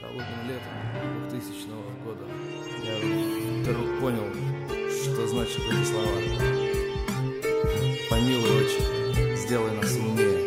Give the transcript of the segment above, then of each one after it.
Холодным летом 2000 года я вдруг понял, что значит эти слова. Помилуй, отче, сделай нас умнее.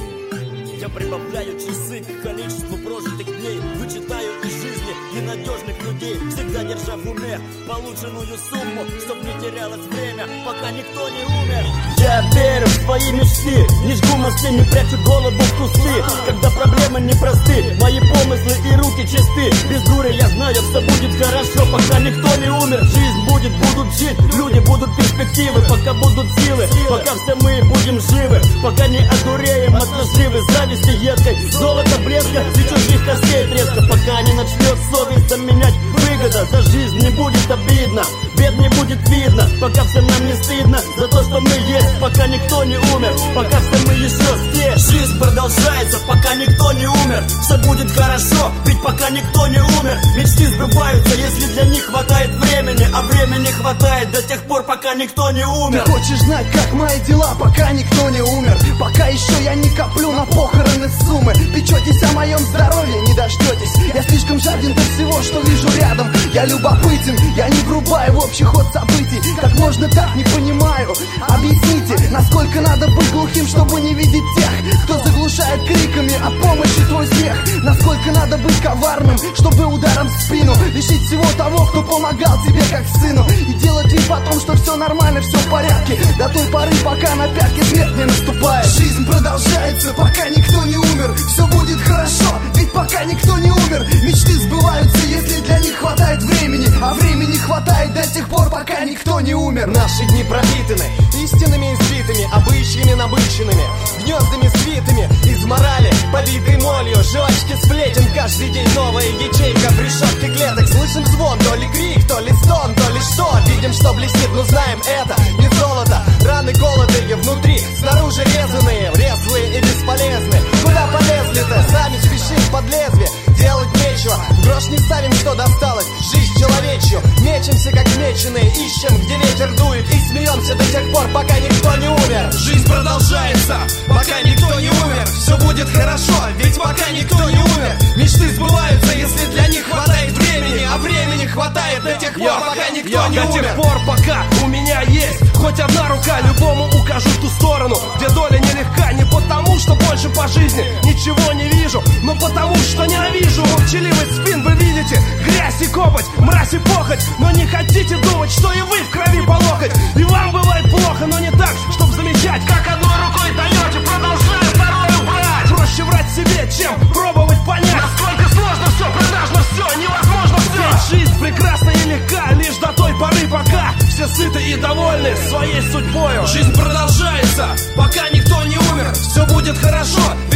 Я прибавляю часы к количеству прожитых дней, вычитаю из жизни ненадежных людей, всегда держа в уме полученную сумму, чтоб не терялось время, пока никто не умер. Я верю в свои мечты, не жгу мосты, не прячу голову в кусты, когда проблемы непросты, мои помыслы и руки чисты. Без дури я знаю, все будет хорошо, пока никто не умер. Жизнь будет, будут жить, люди будут перспективы, пока будут силы, пока все мы будем живы, пока не одуреем от наживы, зависти едкой, золото блеска и чужих костей треска, пока не начнет совесть заменять выгода. За жизнь не будет обидно, бед не будет видно, пока всем нам не стыдно за то, что мы есть, пока никто не умер, пока все мы еще здесь. Жизнь продолжается, пока никто не умер, все будет хорошо, ведь пока никто не умер. Мечты сбываются, если для них хватает времени, а времени хватает до тех пор, пока никто не умер. Ты хочешь знать, как мои дела, пока никто не умер, пока еще я не коплю на похороны суммы. Печетесь о моем здоровье, не дождетесь. Я слишком жаден до всего, что вижу рядом. Я любопытен, я не врубаю в общий ход событий. Как можно так, не понимаю. Объясните, насколько надо быть глухим, чтобы не видеть тех, кто заглушает криками о помощи твой смех. Насколько надо быть коварным, чтобы ударом в спину лишить всего того, кто помогал тебе как сыну, и делать вид потом, что все нормально, все в порядке, до той поры, пока на пятки смерть не наступает. Жизнь продолжается, пока никто не умер, все будет хорошо, ведь пока никто не умер. Мечты сбываются, если для них хватает времени, а времени хватает до тех пор, пока никто не умер. Наши дни пропитаны истинными избитыми, обычными набыченными, гнездами свитыми из морали, побитой молью, жвачки сплетен. Каждый день новая ячейка в решетке клеток. Слышим звон, то ли крик, то ли стон, то ли что. Видим, что блестит, но знаем, это не золото. Раны голодные внутри, снаружи резаные, резвые и бесполезны. Куда полезли-то? Сами спешим под лезвие, делать нечего, в грош не ставим, что досталось. Жизнь человечью, мечемся как меченые, ищем, где ветер дует, и смеемся до тех пор, пока никто не умер. Жизнь продолжается, пока никто не умер, все будет хорошо, ведь пока никто не умер. Мечты сбываются, если для них хватает времени, а времени хватает до тех пор, пока никто не умер. До тех пор, пока у меня есть хоть одна рука, любому укажу в ту сторону, где доля нелегка. Не потому, что больше по жизни ничего не вижу, но потому, что ненавижу молчаливый спин. Вы видите грязь и копоть, мразь и похоть, но не хотите думать, что и вы в крови по локоть. И вам бывает плохо, но не так, чтоб замечать, как одной рукой даете, продолжая вторую брать. Проще врать себе, чем пробовать понять, насколько сложно все, продажно все, невозможно все. Ведь жизнь прекрасна и легка, лишь до той поры, пока все сыты и довольны своей судьбою. Жизнь продолжается, пока никто не умер, все будет хорошо,